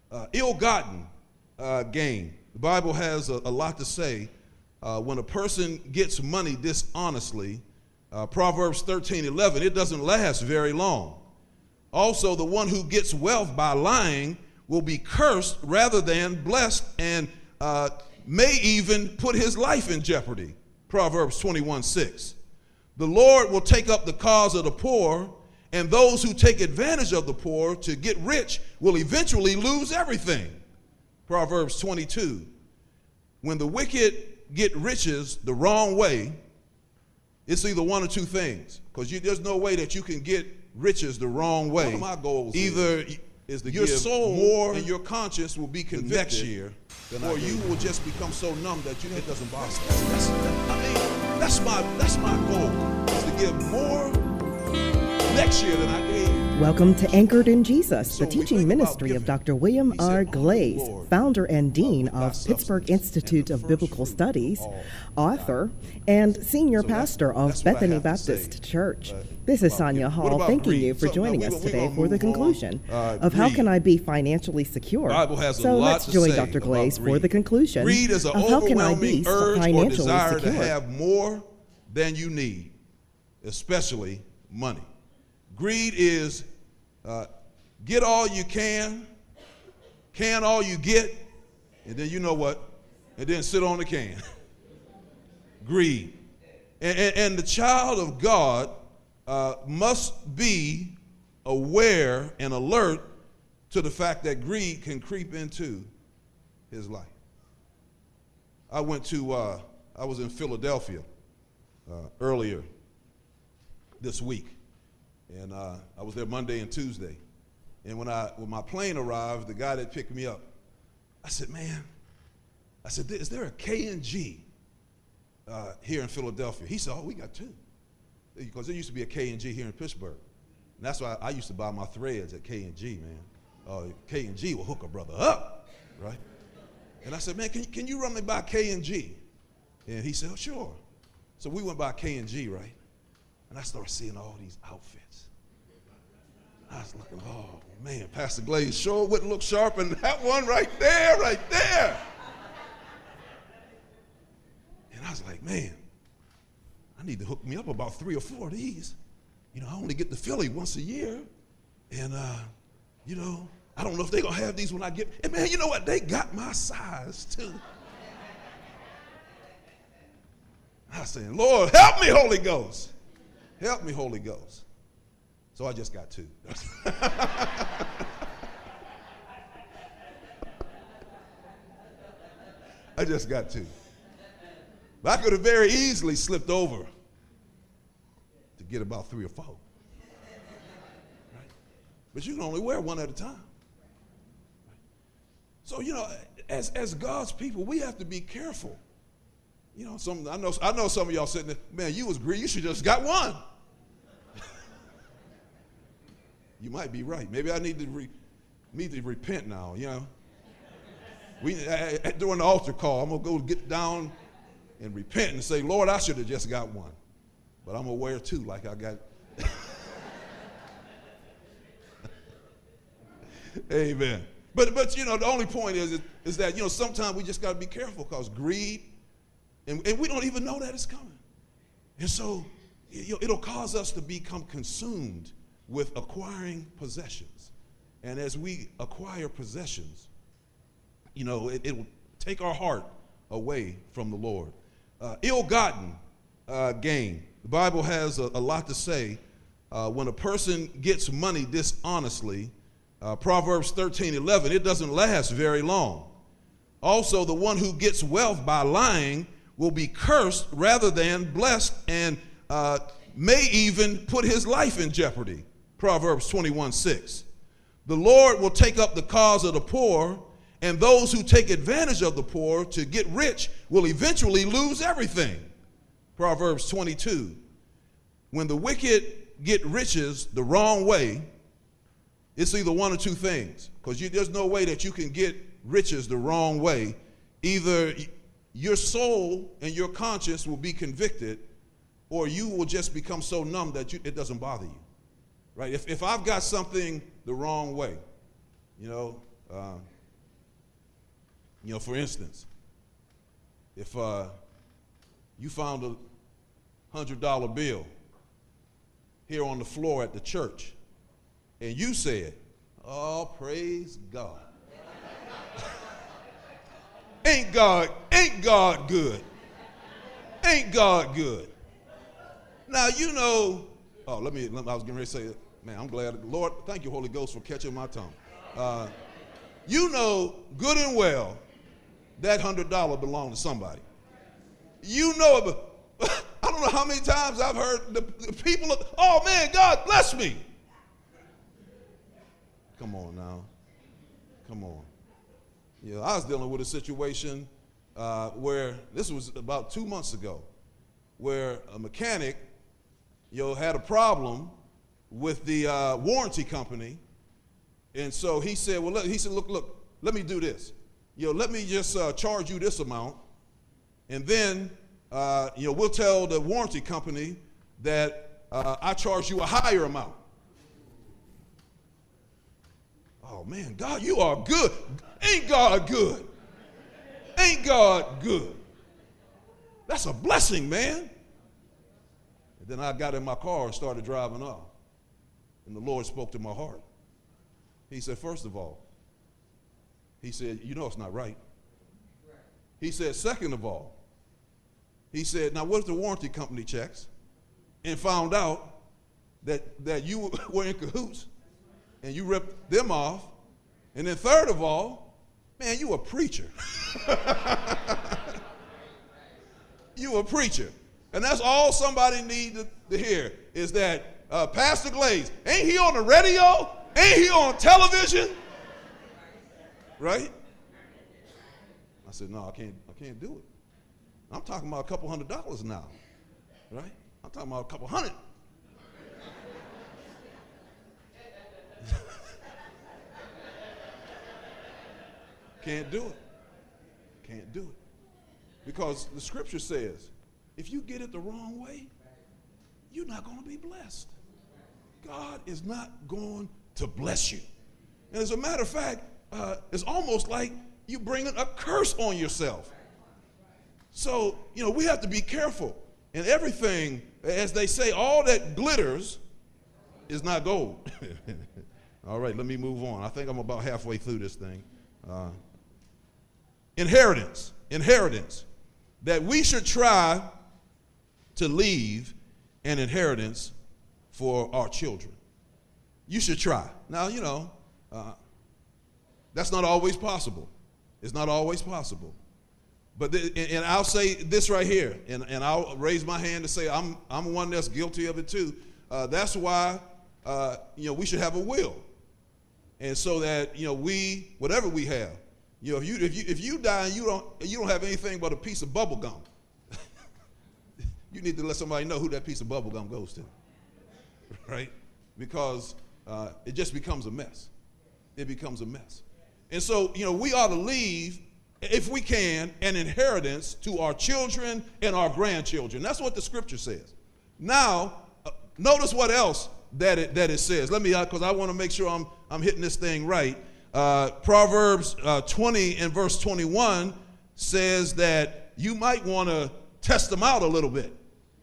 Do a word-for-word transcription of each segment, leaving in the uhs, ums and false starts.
Uh, ill-gotten uh, gain. The Bible has a, a lot to say. Uh, when a person gets money dishonestly, uh, Proverbs thirteen eleven, it doesn't last very long. Also, the one who gets wealth by lying will be cursed rather than blessed, and uh, may even put his life in jeopardy. Proverbs twenty-one six. The Lord will take up the cause of the poor, and those who take advantage of the poor to get rich will eventually lose everything. Proverbs twenty-two. When the wicked get riches the wrong way, it's either one or two things, because there's no way that you can get riches the wrong way. One of my goals either is, is to your give soul more, and your conscience will be convicted next year, or you will just become so numb that you, it doesn't bother. That's, that's, that, I mean, that's my that's my goal, is to give more next year than I gave. Welcome to Anchored in Jesus, the teaching ministry of Doctor William R. Glaze, founder and dean of Pittsburgh Institute of Biblical Studies, author, and senior pastor of Bethany Baptist Church. This is Sonia Hall thanking you for joining us today for the conclusion of How Can I Be Financially Secure? So let's join Doctor Glaze for the conclusion of How Can I Be Financially Secure? To have more than you need, especially money. Greed is uh, get all you can, can all you get, and then you know what, and then sit on the can. Greed. And, and, and the child of God uh, must be aware and alert to the fact that greed can creep into his life. I went to, uh, I was in Philadelphia uh, earlier this week. And uh, I was there Monday and Tuesday. And when I when my plane arrived, the guy that picked me up, I said, man, I said, is there a K and G uh, here in Philadelphia? He said, oh, we got two. Because there used to be a K and G here in Pittsburgh. And that's why I used to buy my threads at K and G, man. Uh, K and G will hook a brother up, right? And I said, man, can, can you run me by K and G? And he said, oh, sure. So we went by K and G, right? And I started seeing all these outfits. I was looking, oh, man, Pastor Glaze sure wouldn't look sharp in that one right there, right there. And I was like, man, I need to hook me up about three or four of these. You know, I only get to Philly once a year. And, uh, you know, I don't know if they're going to have these when I get. And, man, you know what? They got my size, too. I was saying, Lord, help me, Holy Ghost. Help me, Holy Ghost. So I just got two. I just got two. But I could have very easily slipped over to get about three or four. Right? But you can only wear one at a time. So, you know, as, as God's people, we have to be careful. You know, some I know I know some of y'all sitting there, man, you was greedy, you should just got one. You might be right. Maybe I need to re, need to repent now, you know. We I, I, during the altar call, I'm gonna go get down and repent and say, Lord, I should have just got one. But I'm gonna wear two like I got. Amen. But but you know, the only point is is that, you know, sometimes we just gotta be careful, because greed, and, and we don't even know that it's coming. And so, you know, it'll cause us to become consumed with acquiring possessions. And as we acquire possessions, you know, it, it will take our heart away from the Lord. Uh, ill-gotten uh, gain. The Bible has a, a lot to say. Uh, when a person gets money dishonestly, uh, Proverbs thirteen eleven, it doesn't last very long. Also, the one who gets wealth by lying will be cursed rather than blessed, and uh, may even put his life in jeopardy. Proverbs twenty-one six. The Lord will take up the cause of the poor, and those who take advantage of the poor to get rich will eventually lose everything. Proverbs twenty-two. When the wicked get riches the wrong way, it's either one or two things, because there's no way that you can get riches the wrong way. Either your soul and your conscience will be convicted, or you will just become so numb that you, it doesn't bother you. Right? If, if I've got something the wrong way, you know, uh, You know, for instance, if uh, you found a one hundred dollar bill here on the floor at the church, and you said, "Oh, praise God." Ain't God, ain't God good? Ain't God good? Now, you know, oh, let me, let me I was getting ready to say it. Man, I'm glad. Lord, thank you, Holy Ghost, for catching my tongue. Uh, you know good and well that one hundred dollars belonged to somebody. You know it, but I don't know how many times I've heard the, the people, of, oh, man, God bless me. Come on now. Come on. You know, I was dealing with a situation uh, where, this was about two months ago, where a mechanic, you know, had a problem with the uh, warranty company. And so he said, well, look, he said, look, look, let me do this. You know, let me just uh, charge you this amount. And then, uh, you know, we'll tell the warranty company that uh, I charge you a higher amount. Oh, man, God, you are good. Ain't God good? Ain't God good? That's a blessing, man. And then I got in my car and started driving off. And the Lord spoke to my heart. He said, first of all, he said, you know it's not right. He said, second of all, he said, now what if the warranty company checks and found out that, that you were in cahoots and you ripped them off? And then third of all, man, you a preacher. You a preacher. And that's all somebody needs to, to hear is that uh, Pastor Glaze, ain't he on the radio? Ain't he on television? Right? I said, no, I can't, I can't do it. I'm talking about a couple hundred dollars now. Right? I'm talking about a couple hundred. Can't do it. Can't do it. Because the scripture says, if you get it the wrong way, you're not going to be blessed. God is not going to bless you. And as a matter of fact, uh, it's almost like you bringing a curse on yourself. So, you know, we have to be careful. And everything, as they say, all that glitters is not gold. All right, let me move on. I think I'm about halfway through this thing. Uh, inheritance, inheritance, that we should try to leave an inheritance for our children. You should try. Now, you know, uh, that's not always possible. It's not always possible. But th- and, and I'll say this right here, and, and I'll raise my hand to say I'm I'm one that's guilty of it too. Uh, that's why uh, you know we should have a will, and so that you know we whatever we have, you know if you if you if you die and you don't you don't have anything but a piece of bubble gum, you need to let somebody know who that piece of bubble gum goes to, right? Because uh, it just becomes a mess. It becomes a mess, and so you know we ought to leave, if we can, an inheritance to our children and our grandchildren. That's what the scripture says. Now, uh, notice what else that it, that it says. Let me, because uh, I want to make sure I'm, I'm hitting this thing right. Uh, Proverbs uh, twenty and verse twenty-one says that you might want to test them out a little bit.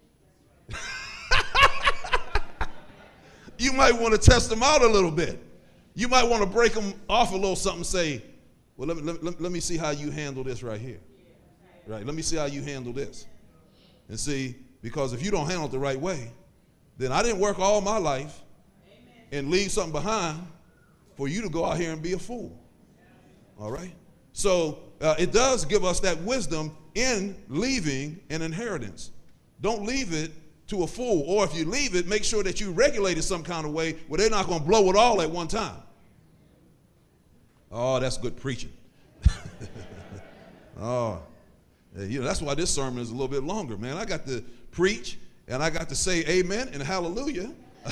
You might want to test them out a little bit. You might want to break them off a little something, say, well, let me, let, me, let me see how you handle this right here. Right? Let me see how you handle this. And see, because if you don't handle it the right way, then I didn't work all my life and leave something behind for you to go out here and be a fool. All right? So uh, it does give us that wisdom in leaving an inheritance. Don't leave it to a fool. Or if you leave it, make sure that you regulate it some kind of way where they're not going to blow it all at one time. Oh, that's good preaching. Oh, you know, that's why this sermon is a little bit longer, man. I got to preach and I got to say amen and hallelujah.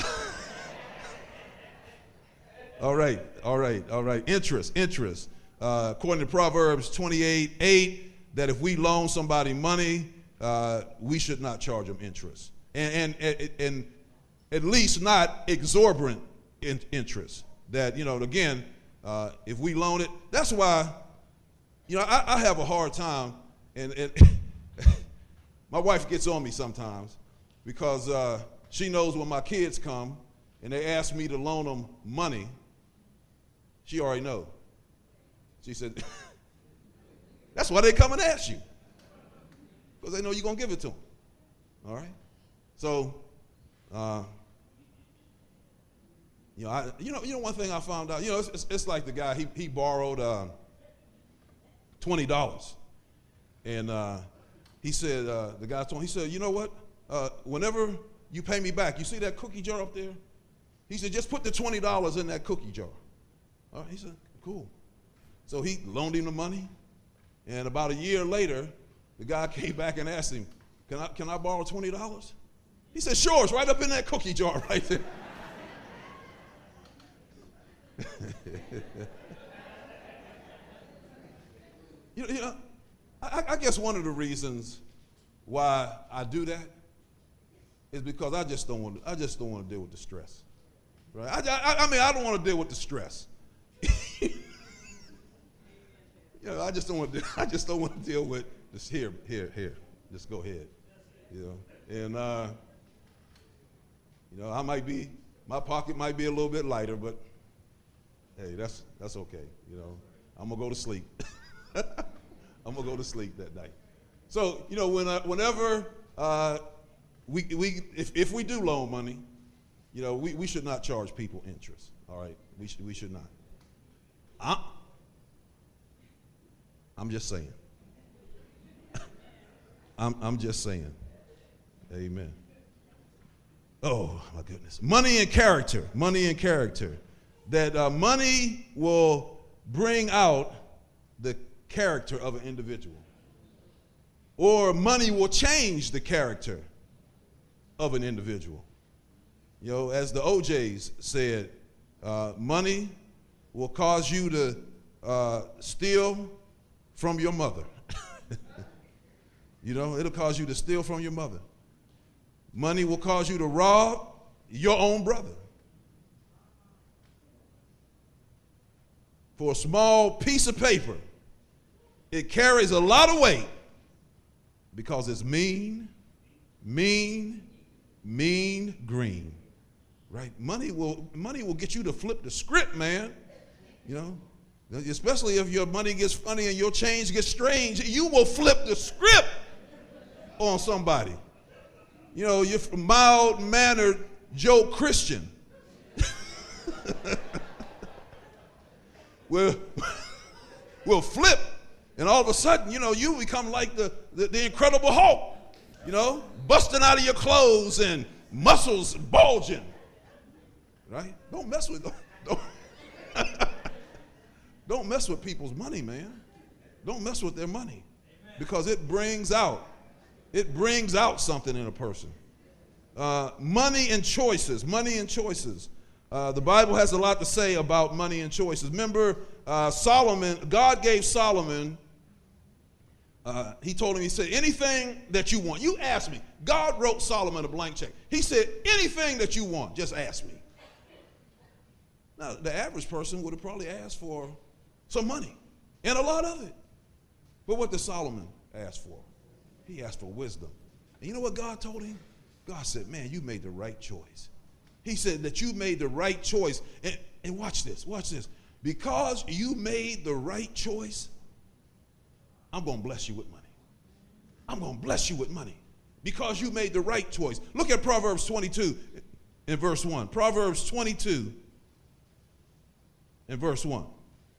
All right, all right, all right. Interest, interest. Uh, according to Proverbs twenty-eight eight, that if we loan somebody money, uh, we should not charge them interest. And, and, and, and at least not exorbitant in, interest. That, you know, again, Uh, if we loan it, that's why You know, I, I have a hard time, and, and my wife gets on me sometimes because uh, she knows when my kids come and they ask me to loan them money, she already knows. She said, that's why they come and ask you, because they know you're going to give it to them. All right? So, uh, you know, I, you know, you know, one thing I found out, you know, it's, it's, it's like the guy, he, he borrowed uh, twenty dollars. And uh, he said, uh, the guy told him, he said, you know what? Uh, whenever you pay me back, you see that cookie jar up there? He said, just put the twenty dollars in that cookie jar. All right, he said, cool. So he loaned him the money. And about a year later, the guy came back and asked him, can I, can I borrow twenty dollars? He said, sure, it's right up in that cookie jar right there. you know, you know I, I guess one of the reasons why I do that is because I just don't want to, I just don't want to deal with the stress. Right? I, I, I mean, I don't want to deal with the stress. you know, I just don't want to. I just don't want to deal with this. Here, here, here. Just go ahead. You know, and uh, you know, I might be, my pocket might be a little bit lighter, but hey, that's that's okay. You know, I'm gonna go to sleep. I'm gonna go to sleep that night. So you know, when uh, whenever uh, we we if if we do loan money, you know, we, we should not charge people interest. All right, we should we should not. I'm, I'm just saying. I'm I'm just saying. Amen. Oh my goodness, money and character, money and character. That uh, money will bring out the character of an individual, or money will change the character of an individual. You know, as the O Js said, uh, money will cause you to uh, steal from your mother. You know, it'll cause you to steal from your mother. Money will cause you to rob your own brother. For a small piece of paper, it carries a lot of weight because it's mean, mean, mean green. Right? Money will money will get you to flip the script, man. You know, especially if your money gets funny and your change gets strange, you will flip the script on somebody. You know, you're mild-mannered Joe Christian. will will flip, and all of a sudden, you know, you become like the, the, the Incredible Hulk, you know, busting out of your clothes and muscles bulging. Right? Don't mess with don't, don't mess with people's money, man. Don't mess with their money, because it brings out it brings out something in a person. Uh, money and choices, money and choices. Uh, the Bible has a lot to say about money and choices. Remember, uh, Solomon, God gave Solomon, uh, he told him, he said, anything that you want. You ask me. God wrote Solomon a blank check. He said, anything that you want, just ask me. Now, the average person would have probably asked for some money, and a lot of it. But what did Solomon ask for? He asked for wisdom. And you know what God told him? God said, man, you made the right choice. He said that you made the right choice. And, and watch this, watch this. Because you made the right choice, I'm going to bless you with money. I'm going to bless you with money because you made the right choice. Look at Proverbs twenty-two in verse one. Proverbs twenty-two in verse one.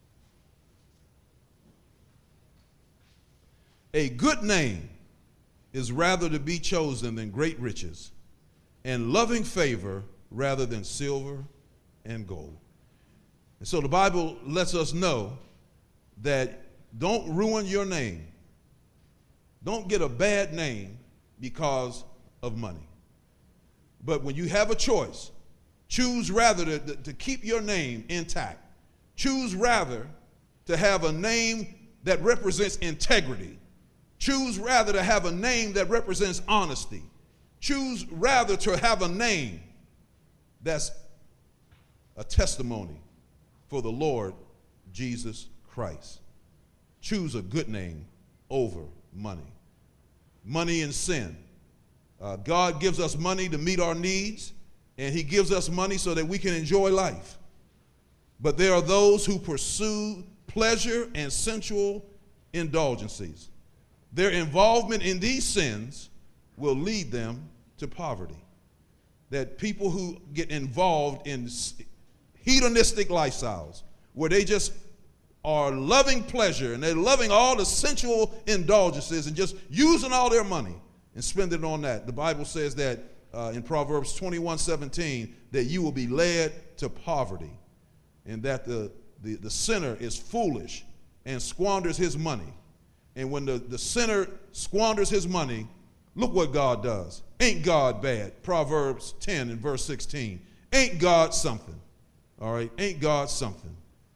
A good name is rather to be chosen than great riches, and loving favor rather than silver and gold. And so the Bible lets us know that don't ruin your name. Don't get a bad name because of money. But when you have a choice, choose rather to, to, to keep your name intact. Choose rather to have a name that represents integrity. Choose rather to have a name that represents honesty. Choose rather to have a name that's a testimony for the Lord Jesus Christ. choose a good name over money. Money and sin. Uh, God gives us money to meet our needs, and he gives us money so that we can enjoy life. But there are those who pursue pleasure and sensual indulgences. Their involvement in these sins will lead them to poverty. That people who get involved in hedonistic lifestyles, where they just are loving pleasure and they're loving all the sensual indulgences and just using all their money and spending it on that. The Bible says that uh, in Proverbs twenty-one seventeen, that you will be led to poverty, and that the, the, the sinner is foolish and squanders his money. And when the, the sinner squanders his money, look what God does. Ain't God bad? Proverbs ten and verse sixteen. Ain't God something? All right, ain't God something?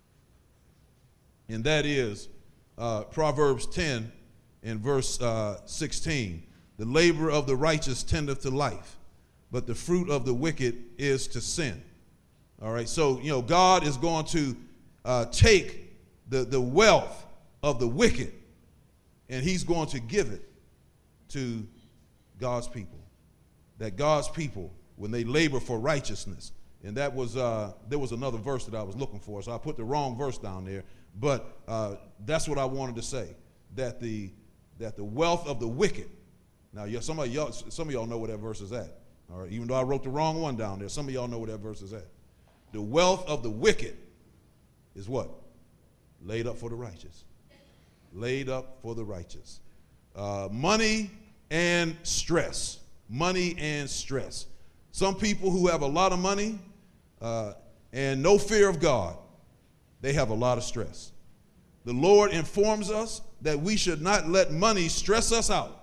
And that is uh, Proverbs ten and verse uh, sixteen. The labor of the righteous tendeth to life, but the fruit of the wicked is to sin. All right, so, you know, God is going to uh, take the, the wealth of the wicked, and he's going to give it to God's people. That God's people, when they labor for righteousness, and that was, uh, there was another verse that I was looking for, so I put the wrong verse down there, but uh, that's what I wanted to say, that the, that the wealth of the wicked. Now, yeah, some of y'all, some of y'all know where that verse is at, all right? Even though I wrote the wrong one down there, some of y'all know where that verse is at. The wealth of the wicked is what? Laid up for the righteous. Laid up for the righteous. Uh, money and stress. Money and stress. Some people who have a lot of money uh, and no fear of God, they have a lot of stress. The Lord informs us that we should not let money stress us out.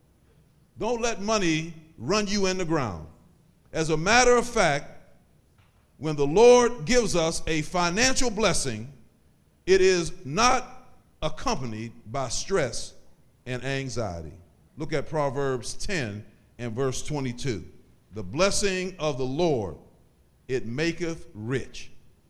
Don't let money run you in the ground. As a matter of fact, when the Lord gives us a financial blessing, it is not accompanied by stress and anxiety. Look at Proverbs ten and verse twenty-two. The blessing of the Lord, it maketh rich,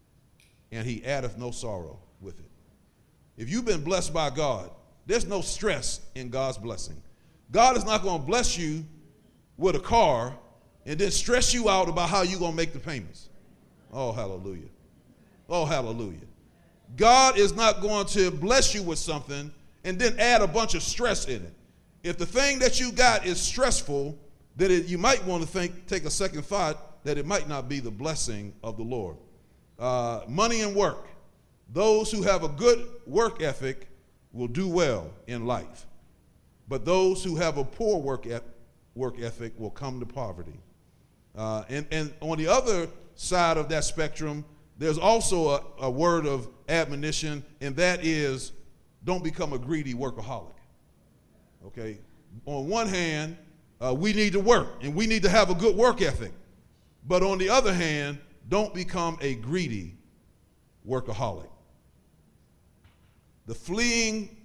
and he addeth no sorrow with it. If you've been blessed by God, there's no stress in God's blessing. God is not going to bless you with a car and then stress you out about how you're going to make the payments. Oh, hallelujah. Oh, hallelujah. God is not going to bless you with something and then add a bunch of stress in it. If the thing that you got is stressful, then it, you might want to think, take a second thought that it might not be the blessing of the Lord. Uh, money and work. Those who have a good work ethic will do well in life. But those who have a poor work, e- work ethic will come to poverty. Uh, and, and on the other side of that spectrum, there's also a, a word of admonition, and that is, don't become a greedy workaholic. Okay? On one hand, uh, we need to work, and we need to have a good work ethic. But on the other hand, don't become a greedy workaholic. The fleeing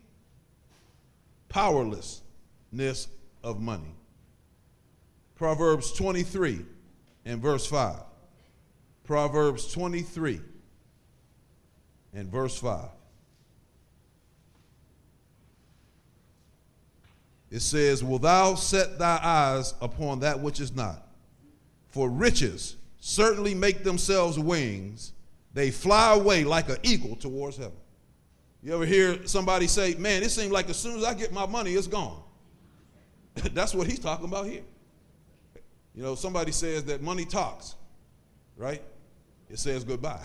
powerlessness of money. Proverbs twenty-three and verse five. Proverbs twenty-three and verse five. It says, "Wilt thou set thy eyes upon that which is not? For riches certainly make themselves wings. They fly away like an eagle towards heaven." You ever hear somebody say, man, it seems like as soon as I get my money, it's gone. That's what he's talking about here. You know, somebody says that money talks, right? It says goodbye.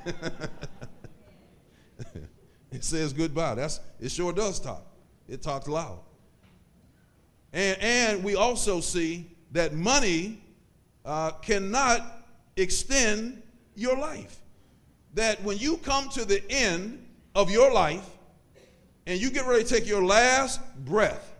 It says goodbye. That's, it sure does talk. It talks loud. And, and we also see that money uh, cannot extend your life. That when you come to the end of your life and you get ready to take your last breath,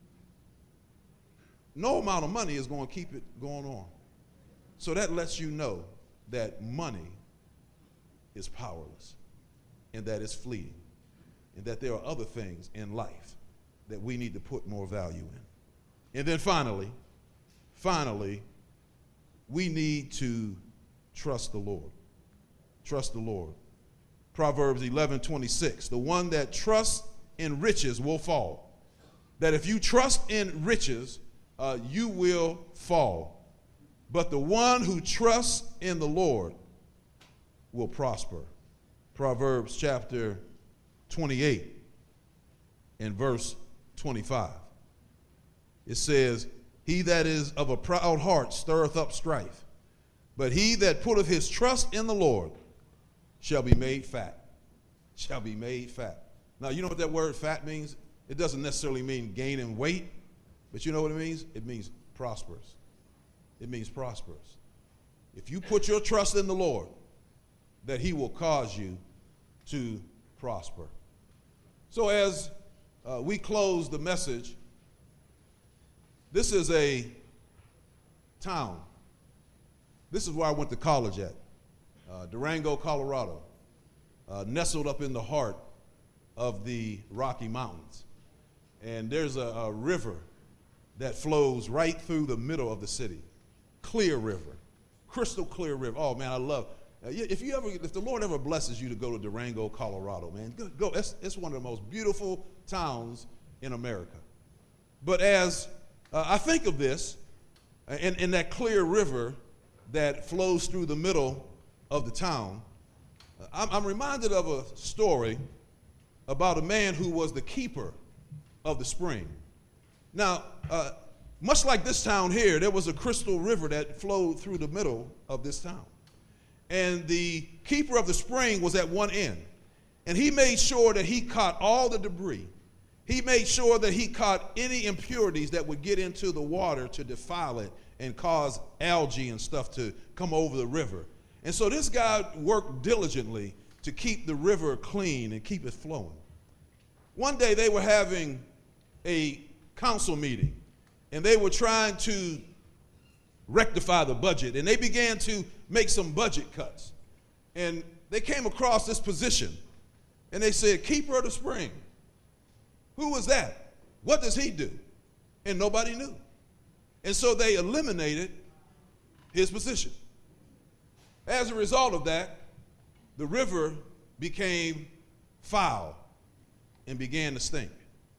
no amount of money is going to keep it going on. So that lets you know that money is powerless and that it's fleeting and that there are other things in life that we need to put more value in. And then finally, finally, we need to trust the Lord. Trust the Lord. Proverbs eleven twenty-six, the one that trusts in riches will fall. That if you trust in riches, uh, you will fall. But the one who trusts in the Lord will prosper. Proverbs chapter twenty-eight and verse twenty-five. It says, he that is of a proud heart stirreth up strife, but he that putteth his trust in the Lord shall be made fat. Shall be made fat. Now, you know what that word fat means? It doesn't necessarily mean gaining weight, but you know what it means? It means prosperous. It means prosperous. If you put your trust in the Lord, that he will cause you to prosper. So as uh, we close the message, this is a town. This is where I went to college at, uh, Durango, Colorado, uh, nestled up in the heart of the Rocky Mountains. And there's a, a river that flows right through the middle of the city. Clear river, crystal clear river. Oh man, I love. Uh, if you ever, if the Lord ever blesses you to go to Durango, Colorado, man, go. go. It's, it's one of the most beautiful towns in America. But as uh, I think of this, uh, in, in that clear river that flows through the middle of the town, uh, I'm, I'm reminded of a story about a man who was the keeper of the spring. Now, uh, much like this town here, there was a crystal river that flowed through the middle of this town. And the keeper of the spring was at one end. And he made sure that he caught all the debris. He made sure that he caught any impurities that would get into the water to defile it and cause algae and stuff to come over the river. And so this guy worked diligently to keep the river clean and keep it flowing. One day they were having a council meeting, and they were trying to rectify the budget, and they began to make some budget cuts. And they came across this position, and they said, keeper of the spring. Who was that? What does he do? And nobody knew. And so they eliminated his position. As a result of that, the river became foul and began to stink.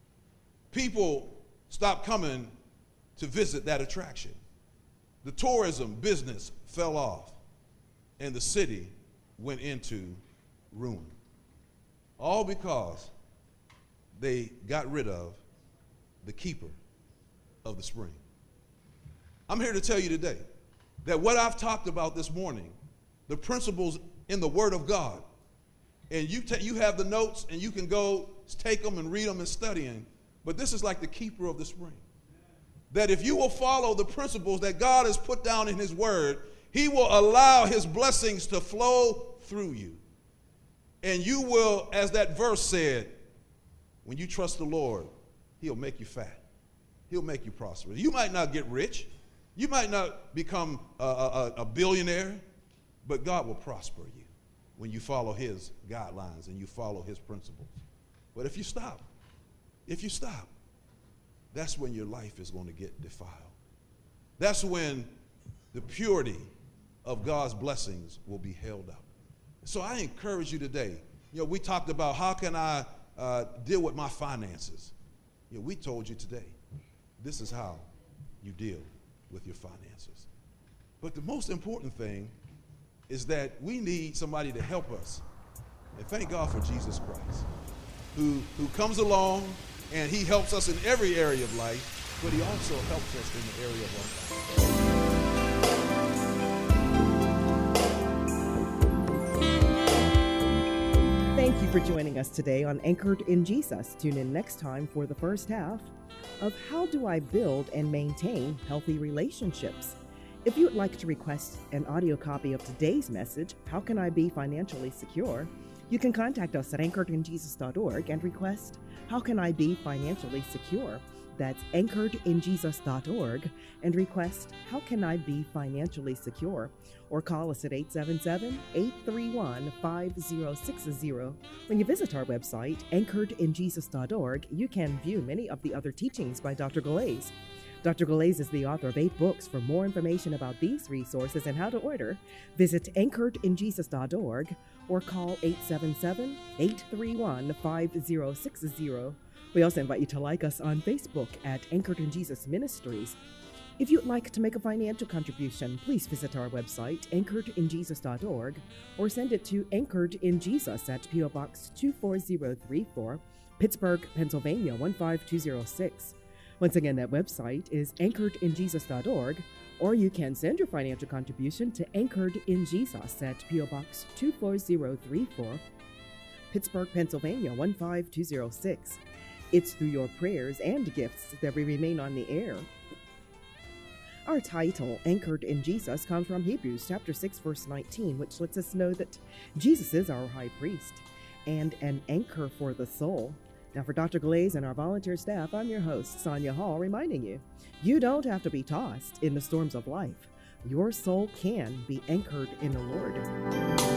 People stopped coming to visit that attraction. The tourism business fell off, and the city went into ruin. All because they got rid of the keeper of the spring. I'm here to tell you today that what I've talked about this morning, the principles in the Word of God, and you, you have the notes and you can go take them and read them and study them, but this is like the keeper of the spring. That if you will follow the principles that God has put down in his word, he will allow his blessings to flow through you. And you will, as that verse said, when you trust the Lord, he'll make you fat. He'll make you prosperous. You might not get rich. You might not become a, a, a billionaire, but God will prosper you when you follow his guidelines and you follow his principles. But if you stop, if you stop, that's when your life is going to get defiled. That's when the purity of God's blessings will be held up. So I encourage you today. You know, we talked about how can I uh, deal with my finances. You know, we told you today, this is how you deal with your finances. But the most important thing is that we need somebody to help us. And thank God for Jesus Christ, who, who comes along and he helps us in every area of life, but he also helps us in the area of our life. Thank you for joining us today on Anchored in Jesus. Tune in next time for the first half of How Do I Build and Maintain Healthy Relationships? If you would like to request an audio copy of today's message, How Can I Be Financially Secure? You can contact us at anchored in jesus dot org and request How Can I Be Financially Secure? That's anchored in jesus dot org and request How Can I Be Financially Secure? Or call us at eight seven seven, eight three one, five zero six zero. When you visit our website, anchored in jesus dot org, you can view many of the other teachings by Doctor Glaze. Doctor Galais is the author of eight books. For more information about these resources and how to order, visit anchored in jesus dot org or call eight seven seven, eight three one, five zero six zero. We also invite you to like us on Facebook at Anchored in Jesus Ministries. If you'd like to make a financial contribution, please visit our website, anchored in jesus dot org, or send it to Anchored in Jesus at P O Box two four zero three four, Pittsburgh, Pennsylvania one five two zero six. Once again, that website is anchored in jesus dot org, or you can send your financial contribution to Anchored in Jesus at P O Box two four zero three four, Pittsburgh, Pennsylvania one five two zero six. It's through your prayers and gifts that we remain on the air. Our title, Anchored in Jesus, comes from Hebrews chapter six, verse nineteen, which lets us know that Jesus is our high priest and an anchor for the soul. Now, for Doctor Galais and our volunteer staff, I'm your host, Sonia Hall, reminding you, you don't have to be tossed in the storms of life. Your soul can be anchored in the Lord.